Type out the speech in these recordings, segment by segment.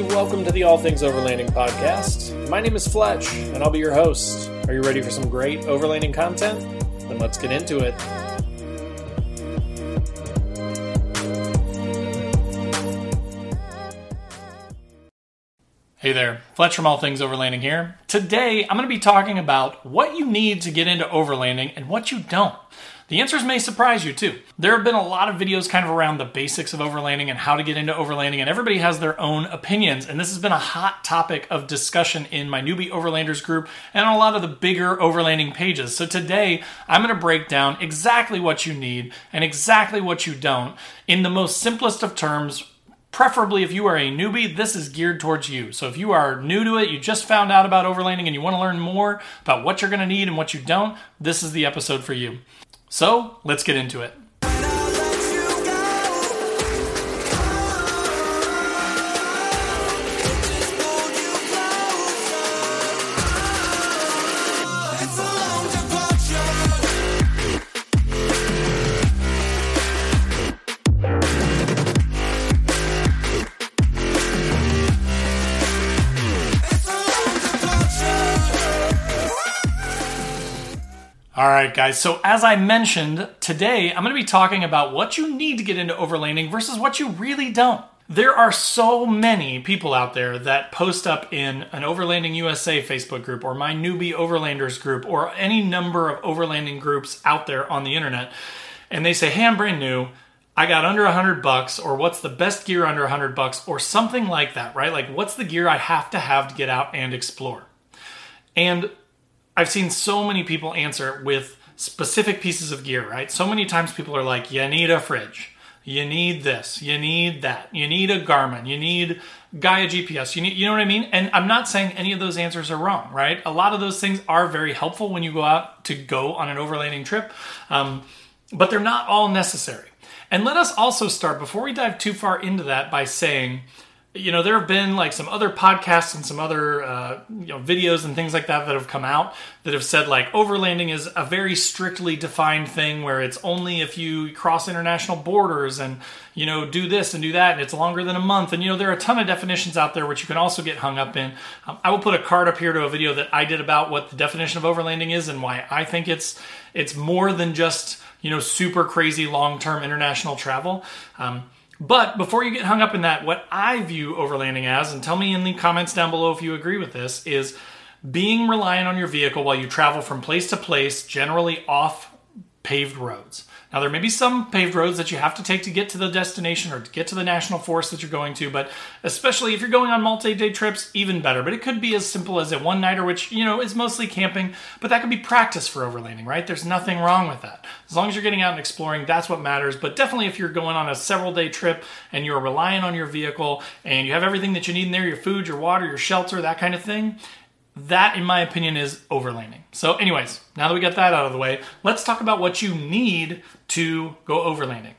welcome to the All Things Overlanding podcast. My name is Fletch, and I'll be your host. Are you ready for some great overlanding content? Then let's get into it. Hey there, Fletch from All Things Overlanding here. Today, I'm going to be talking about what you need to get into overlanding and what you don't. The answers may surprise you too. There have been a lot of videos kind of around the basics of overlanding and how to get into overlanding, and everybody has their own opinions, and this has been a hot topic of discussion in my Newbie Overlanders group and on a lot of the bigger overlanding pages. So today, I'm going to break down exactly what you need and exactly what you don't in the most simplest of terms. Preferably, if you are a newbie, this is geared towards you. So if you are new to it, you just found out about overlanding and you want to learn more about what you're going to need and what you don't, this is the episode for you. So let's get into it. Alright guys, so as I mentioned, today I'm going to be talking about what you need to get into overlanding versus what you really don't. There are so many people out there that post up in an Overlanding USA Facebook group or my Newbie Overlanders group or any number of overlanding groups out there on the internet, and they say, hey, I'm brand new, I got under $100, or what's the best gear under $100, or something like that, right? Like, what's the gear I have to get out and explore? And I've seen so many people answer with specific pieces of gear, right? So many times people are like, you need a fridge, you need this, you need that, you need a Garmin, you need Gaia GPS, you know what I mean? And I'm not saying any of those answers are wrong, right? A lot of those things are very helpful when you go out to go on an overlanding trip, but they're not all necessary. And let us also start, before we dive too far into that, by saying, you know, there have been like some other podcasts and some other videos and things like that that have come out that have said like overlanding is a very strictly defined thing where it's only if you cross international borders and, you know, do this and do that and it's longer than a month. And, you know, there are a ton of definitions out there which you can also get hung up in. I will put a card up here to a video that I did about what the definition of overlanding is and why I think it's more than just, you know, super crazy long-term international travel. But before you get hung up in that, what I view overlanding as, and tell me in the comments down below if you agree with this, is being reliant on your vehicle while you travel from place to place, generally off paved roads. Now, there may be some paved roads that you have to take to get to the destination or to get to the national forest that you're going to, but especially if you're going on multi-day trips, even better. But it could be as simple as a one-nighter, which, you know, is mostly camping, but that could be practice for overlanding, right? There's nothing wrong with that. As long as you're getting out and exploring, that's what matters. But definitely if you're going on a several-day trip and you're relying on your vehicle and you have everything that you need in there, your food, your water, your shelter, that kind of thing, that, in my opinion, is overlanding. So anyways, now that we got that out of the way, let's talk about what you need to go overlanding.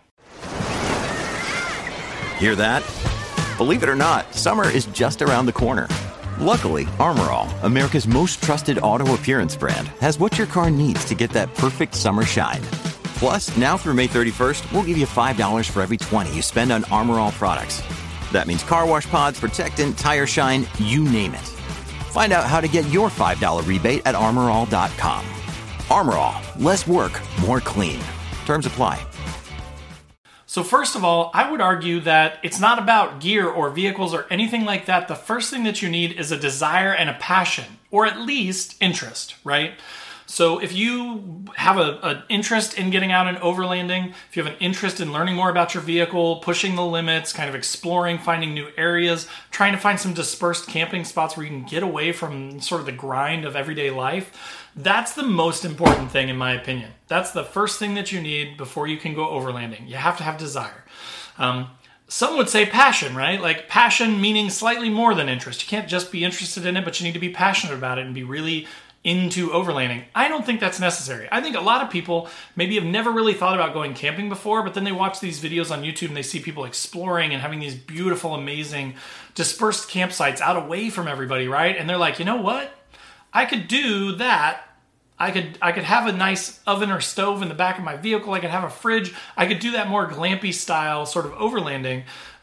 Hear that? Believe it or not, summer is just around the corner. Luckily, Armor All, America's most trusted auto appearance brand, has what your car needs to get that perfect summer shine. Plus, now through May 31st, we'll give you $5 for every $20 you spend on Armor All products. That means car wash pods, protectant, tire shine, you name it. Find out how to get your $5 rebate at armorall.com. Armor All, less work, more clean. Terms apply. So first of all, I would argue that it's not about gear or vehicles or anything like that. The first thing that you need is a desire and a passion, or at least interest, right? So if you have an interest in getting out and overlanding, if you have an interest in learning more about your vehicle, pushing the limits, kind of exploring, finding new areas, trying to find some dispersed camping spots where you can get away from sort of the grind of everyday life, that's the most important thing in my opinion. That's the first thing that you need before you can go overlanding. You have to have desire. Some would say passion, right? Like passion meaning slightly more than interest. You can't just be interested in it, but you need to be passionate about it and be really into overlanding. I don't think that's necessary. I think a lot of people maybe have never really thought about going camping before, but then they watch these videos on YouTube and they see people exploring and having these beautiful, amazing, dispersed campsites out away from everybody, right? And they're like, you know what? I could do that I could have a nice oven or stove in the back of my vehicle. I could have a fridge. I could do that more glampy style sort of overlanding.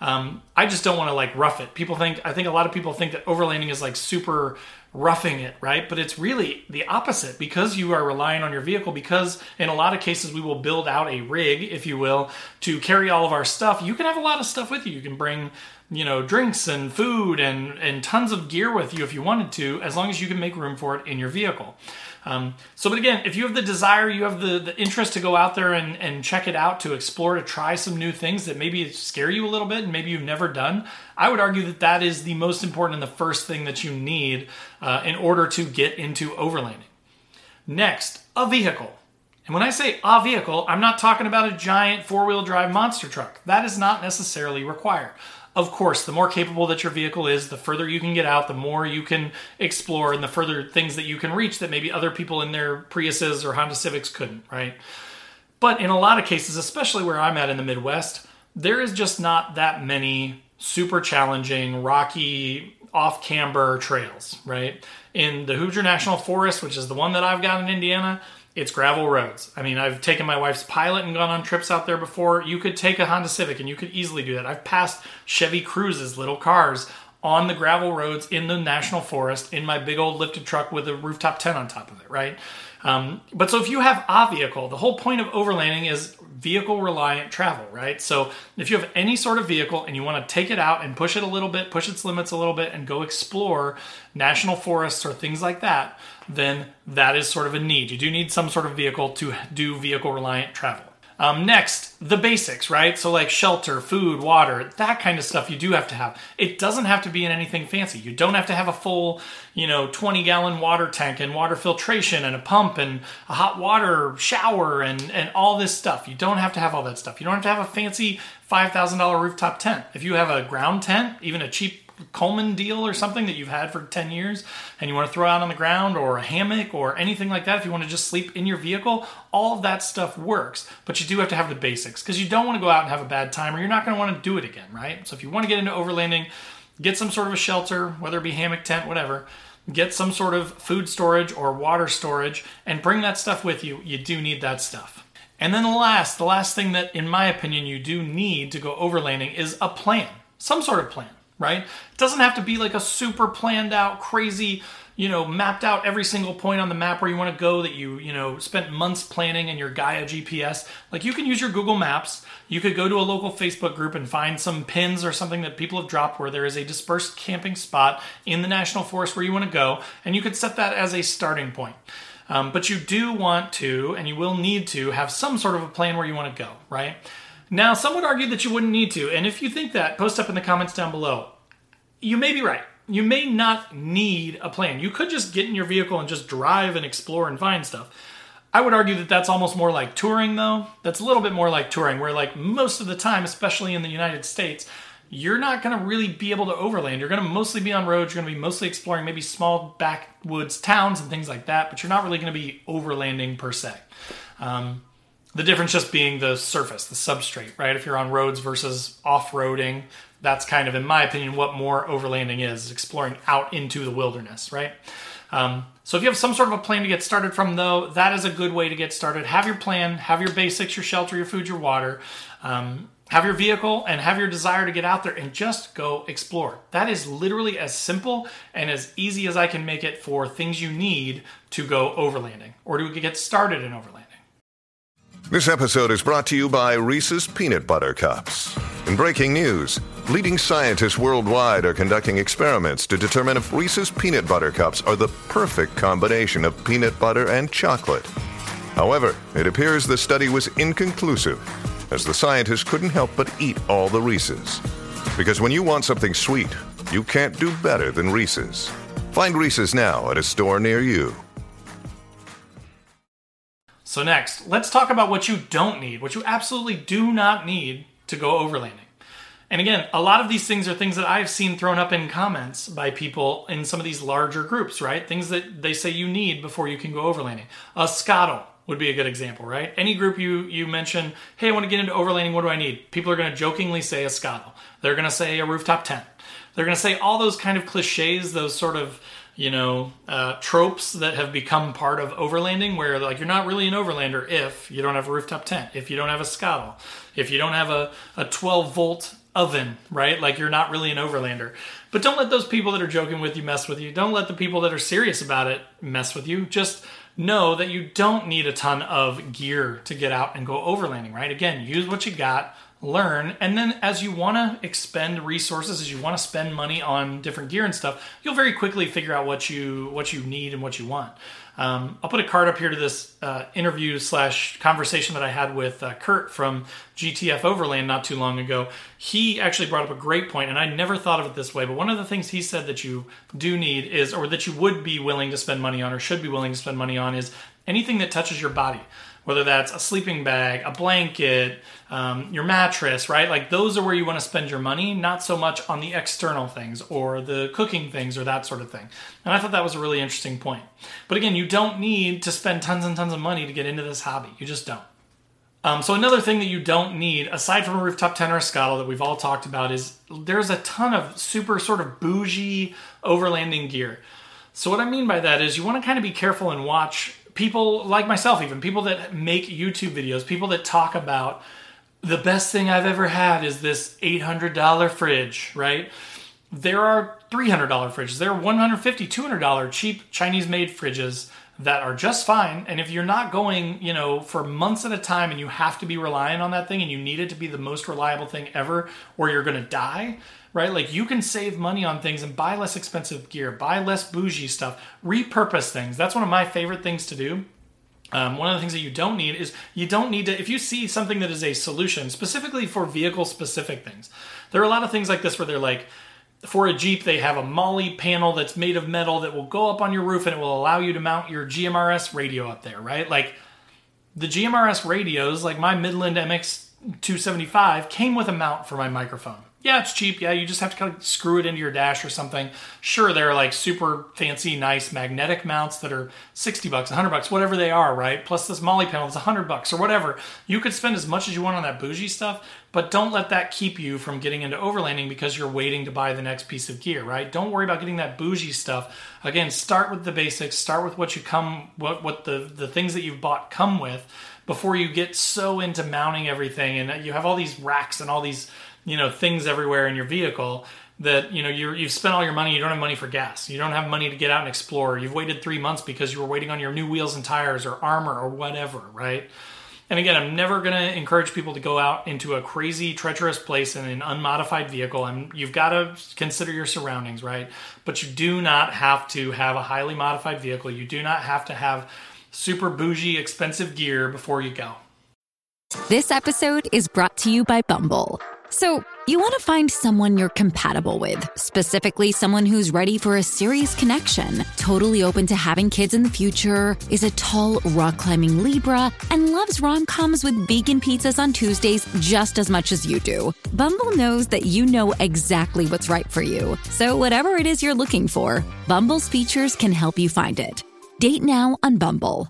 I just don't want to like rough it. I think a lot of people think that overlanding is like super roughing it, right? But it's really the opposite, because you are relying on your vehicle, because in a lot of cases we will build out a rig, if you will, to carry all of our stuff. You can have a lot of stuff with you. You can bring, drinks and food and tons of gear with you if you wanted to, as long as you can make room for it in your vehicle. But again, if you have the desire, you have the interest to go out there and check it out, to explore, to try some new things that maybe scare you a little bit and maybe you've never done, I would argue that is the most important and the first thing that you need in order to get into overlanding. Next, a vehicle. And when I say a vehicle, I'm not talking about a giant four-wheel drive monster truck. That is not necessarily required. Of course, the more capable that your vehicle is, the further you can get out, the more you can explore, and the further things that you can reach that maybe other people in their Priuses or Honda Civics couldn't, right? But in a lot of cases, especially where I'm at in the Midwest, there is just not that many super challenging, rocky, off-camber trails, right? In the Hoosier National Forest, which is the one that I've got in Indiana, it's gravel roads. I mean, I've taken my wife's Pilot and gone on trips out there before. You could take a Honda Civic and you could easily do that. I've passed Chevy Cruzes, little cars, on the gravel roads in the National Forest in my big old lifted truck with a rooftop tent on top of it, right? But so if you have a vehicle, the whole point of overlanding is vehicle-reliant travel, right? So if you have any sort of vehicle and you want to take it out and push it a little bit, push its limits a little bit, and go explore national forests or things like that, then that is sort of a need. You do need some sort of vehicle to do vehicle-reliant travel. Next, the basics, right? So like shelter, food, water, that kind of stuff you do have to have. It doesn't have to be in anything fancy. You don't have to have a full, 20-gallon water tank and water filtration and a pump and a hot water shower and all this stuff. You don't have to have all that stuff. You don't have to have a fancy $5,000 rooftop tent. If you have a ground tent, even a cheap Coleman deal or something that you've had for 10 years and you want to throw out on the ground, or a hammock or anything like that, if you want to just sleep in your vehicle, all of that stuff works. But you do have to have the basics, because you don't want to go out and have a bad time, or you're not going to want to do it again, right? So if you want to get into overlanding, get some sort of a shelter, whether it be hammock, tent, whatever. Get some sort of food storage or water storage and bring that stuff with you. You do need that stuff. And then the last thing that, in my opinion, you do need to go overlanding is a plan. Some sort of plan. Right? It doesn't have to be like a super planned out, crazy, mapped out every single point on the map where you want to go that you spent months planning in your Gaia GPS. Like, you can use your Google Maps. You could go to a local Facebook group and find some pins or something that people have dropped where there is a dispersed camping spot in the national forest where you want to go, and you could set that as a starting point. But you do want to, and you will need to, have some sort of a plan where you want to go, right? Now, some would argue that you wouldn't need to, and if you think that, post up in the comments down below. You may be right. You may not need a plan. You could just get in your vehicle and just drive and explore and find stuff. I would argue that that's almost more like touring, though. That's a little bit more like touring, where like most of the time, especially in the United States, you're not going to really be able to overland. You're going to mostly be on roads. You're going to be mostly exploring maybe small backwoods towns and things like that, but you're not really going to be overlanding per se. The difference just being the surface, the substrate, right? If you're on roads versus off-roading, that's kind of, in my opinion, what more overlanding is, exploring out into the wilderness, right? So if you have some sort of a plan to get started from, though, that is a good way to get started. Have your plan, have your basics, your shelter, your food, your water, have your vehicle, and have your desire to get out there and just go explore. That is literally as simple and as easy as I can make it for things you need to go overlanding or to get started in overlanding. This episode is brought to you by Reese's Peanut Butter Cups. In breaking news, leading scientists worldwide are conducting experiments to determine if Reese's Peanut Butter Cups are the perfect combination of peanut butter and chocolate. However, it appears the study was inconclusive, as the scientists couldn't help but eat all the Reese's. Because when you want something sweet, you can't do better than Reese's. Find Reese's now at a store near you. So next, let's talk about what you don't need, what you absolutely do not need to go overlanding. And again, a lot of these things are things that I've seen thrown up in comments by people in some of these larger groups, right? Things that they say you need before you can go overlanding. A Scottle would be a good example, right? Any group you mention, hey, I want to get into overlanding, what do I need? People are going to jokingly say a Scottle. They're going to say a rooftop tent. They're going to say all those kind of cliches, those sort of, tropes that have become part of overlanding, where like you're not really an overlander if you don't have a rooftop tent, if you don't have a scuttle, if you don't have a 12 volt oven, right? Like you're not really an overlander. But don't let those people that are joking with you mess with you. Don't let the people that are serious about it mess with you. Just know that you don't need a ton of gear to get out and go overlanding, right? Again, use what you got, learn, and then as you want to expend resources, as you want to spend money on different gear and stuff, you'll very quickly figure out what you need and what you want. I'll put a card up here to this interview / conversation that I had with Kurt from GTF Overland not too long ago. He actually brought up a great point, and I never thought of it this way, but one of the things he said that you do need is, or that you would be willing to spend money on, or should be willing to spend money on, is anything that touches your body. Whether that's a sleeping bag, a blanket, your mattress, right? Like those are where you want to spend your money, not so much on the external things or the cooking things or that sort of thing. And I thought that was a really interesting point. But again, you don't need to spend tons and tons of money to get into this hobby. You just don't. So another thing that you don't need, aside from a rooftop tent or a scuttle that we've all talked about, is there's a ton of super sort of bougie overlanding gear. So what I mean by that is you want to kind of be careful and watch people like myself, even people that make YouTube videos, people that talk about the best thing I've ever had is this $800 fridge, right? There are $300 fridges. There are $150, $200 cheap Chinese-made fridges that are just fine. And if you're not going, for months at a time and you have to be relying on that thing and you need it to be the most reliable thing ever or you're going to die, right? Like you can save money on things and buy less expensive gear, buy less bougie stuff, repurpose things. That's one of my favorite things to do. One of the things that you don't need is you don't need to, if you see something that is a solution specifically for vehicle specific things, there are a lot of things like this where they're like, for a Jeep, they have a MOLLE panel that's made of metal that will go up on your roof and it will allow you to mount your GMRS radio up there, right? Like the GMRS radios, like my Midland MX275 came with a mount for my microphone. Yeah, it's cheap. Yeah, you just have to kind of screw it into your dash or something. Sure, they're like super fancy, nice magnetic mounts that are $60, $100, whatever they are, right? Plus this MOLLE panel is $100 or whatever. You could spend as much as you want on that bougie stuff, but don't let that keep you from getting into overlanding because you're waiting to buy the next piece of gear, right? Don't worry about getting that bougie stuff. Again, start with the basics. Start with what the things that you've bought come with before you get so into mounting everything and you have all these racks and all these things everywhere in your vehicle that, you've spent all your money, you don't have money for gas. You don't have money to get out and explore. You've waited 3 months because you were waiting on your new wheels and tires or armor or whatever, right? And again, I'm never going to encourage people to go out into a crazy, treacherous place in an unmodified vehicle. You've got to consider your surroundings, right? But you do not have to have a highly modified vehicle. You do not have to have super bougie, expensive gear before you go. This episode is brought to you by Bumble. So, you want to find someone you're compatible with, specifically someone who's ready for a serious connection, totally open to having kids in the future, is a tall, rock-climbing Libra, and loves rom-coms with vegan pizzas on Tuesdays just as much as you do. Bumble knows that you know exactly what's right for you. So whatever it is you're looking for, Bumble's features can help you find it. Date now on Bumble.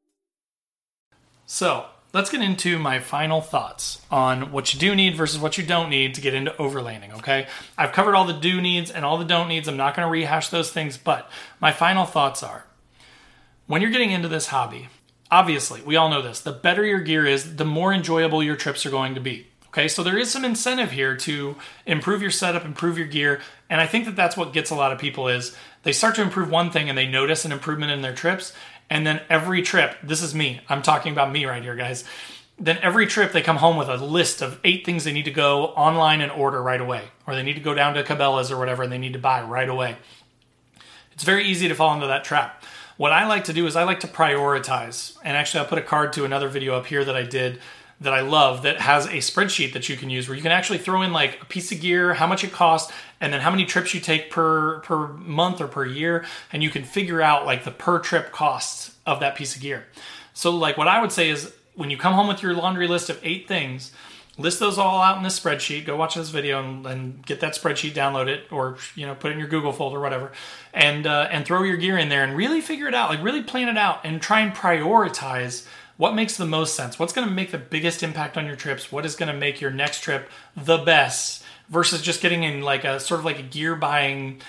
So, let's get into my final thoughts on what you do need versus what you don't need to get into overlanding, okay? I've covered all the do needs and all the don't needs. I'm not going to rehash those things, but my final thoughts are, when you're getting into this hobby, obviously, we all know this, the better your gear is, the more enjoyable your trips are going to be, okay? So there is some incentive here to improve your setup, improve your gear, and I think that that's what gets a lot of people is they start to improve one thing and they notice an improvement in their trips. And then every trip, this is me, I'm talking about me right here, guys. Then every trip they come home with a list of 8 things they need to go online and order right away. Or they need to go down to Cabela's or whatever and they need to buy right away. It's very easy to fall into that trap. What I like to do is I like to prioritize. And actually I'll put a card to another video up here that I did that I love that has a spreadsheet that you can use where you can actually throw in like a piece of gear, how much it costs, and then how many trips you take per month or per year, and you can figure out like the per trip costs of that piece of gear. So like what I would say is when you come home with your laundry list of 8 things, list those all out in this spreadsheet, go watch this video and get that spreadsheet, download it, or put it in your Google folder, whatever, and throw your gear in there and really figure it out, like really plan it out and try and prioritize what makes the most sense? What's going to make the biggest impact on your trips? What is going to make your next trip the best versus just getting in like a sort of like a gear buying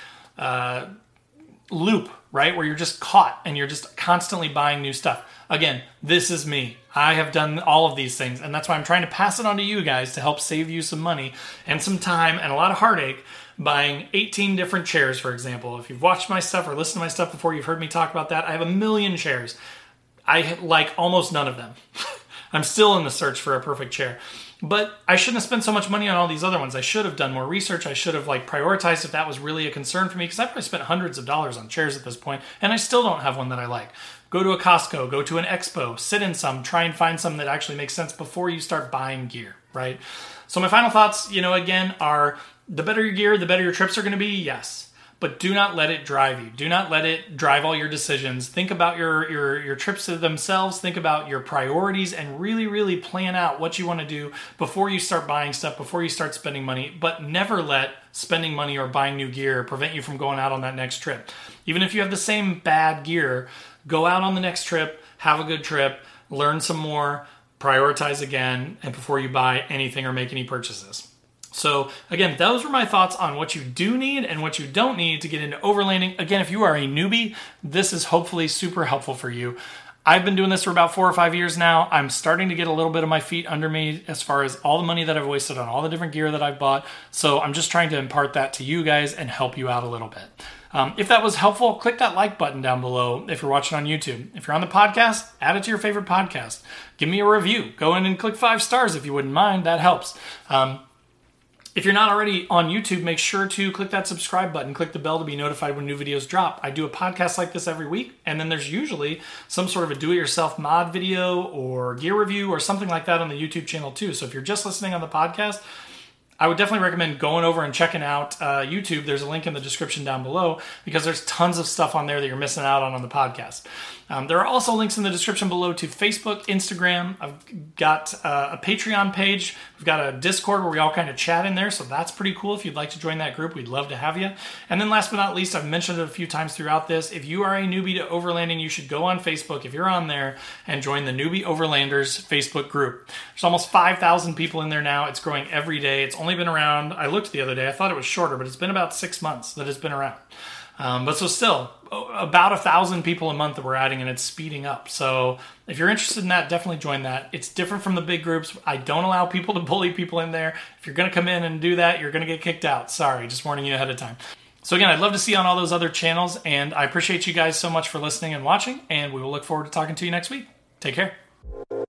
loop, right? Where you're just caught and you're just constantly buying new stuff. Again, this is me. I have done all of these things, and that's why I'm trying to pass it on to you guys to help save you some money and some time and a lot of heartache buying 18 different chairs, for example. If you've watched my stuff or listened to my stuff before, you've heard me talk about that. I have 1 million chairs. I like almost none of them. I'm still in the search for a perfect chair. But I shouldn't have spent so much money on all these other ones. I should have done more research. I should have prioritized if that was really a concern for me, because I've probably spent hundreds of dollars on chairs at this point, and I still don't have one that I like. Go to a Costco, go to an expo, sit in some, try and find some that actually makes sense before you start buying gear, right? So my final thoughts, again, are the better your gear, the better your trips are going to be, yes. But do not let it drive you. Do not let it drive all your decisions. Think about your trips themselves. Think about your priorities and really, really plan out what you want to do before you start buying stuff, before you start spending money. But never let spending money or buying new gear prevent you from going out on that next trip. Even if you have the same bad gear, go out on the next trip, have a good trip, learn some more, prioritize again, and before you buy anything or make any purchases. So again, those were my thoughts on what you do need and what you don't need to get into overlanding. Again, if you are a newbie, this is hopefully super helpful for you. I've been doing this for about 4 or 5 years now. I'm starting to get a little bit of my feet under me as far as all the money that I've wasted on all the different gear that I've bought. So I'm just trying to impart that to you guys and help you out a little bit. If that was helpful, click that like button down below if you're watching on YouTube. If you're on the podcast, add it to your favorite podcast. Give me a review. Go in and click 5 stars if you wouldn't mind. That helps. If you're not already on YouTube, make sure to click that subscribe button, click the bell to be notified when new videos drop. I do a podcast like this every week, and then there's usually some sort of a do-it-yourself mod video or gear review or something like that on the YouTube channel too. So if you're just listening on the podcast, I would definitely recommend going over and checking out YouTube. There's a link in the description down below because there's tons of stuff on there that you're missing out on the podcast. There are also links in the description below to Facebook, Instagram. I've got a Patreon page. We've got a Discord where we all kind of chat in there, so that's pretty cool. If you'd like to join that group, we'd love to have you. And then last but not least, I've mentioned it a few times throughout this, if you are a newbie to overlanding, you should go on Facebook, if you're on there, and join the Newbie Overlanders Facebook group. There's almost 5,000 people in there now. It's growing every day. It's only been around, I looked the other day, I thought it was shorter, but it's been about 6 months that it's been around. But so still, about 1,000 people a month that we're adding, and it's speeding up. So if you're interested in that, definitely join that. It's different from the big groups. I don't allow people to bully people in there. If you're going to come in and do that, you're going to get kicked out. Sorry, just warning you ahead of time. So again, I'd love to see you on all those other channels, and I appreciate you guys so much for listening and watching, and we will look forward to talking to you next week. Take care.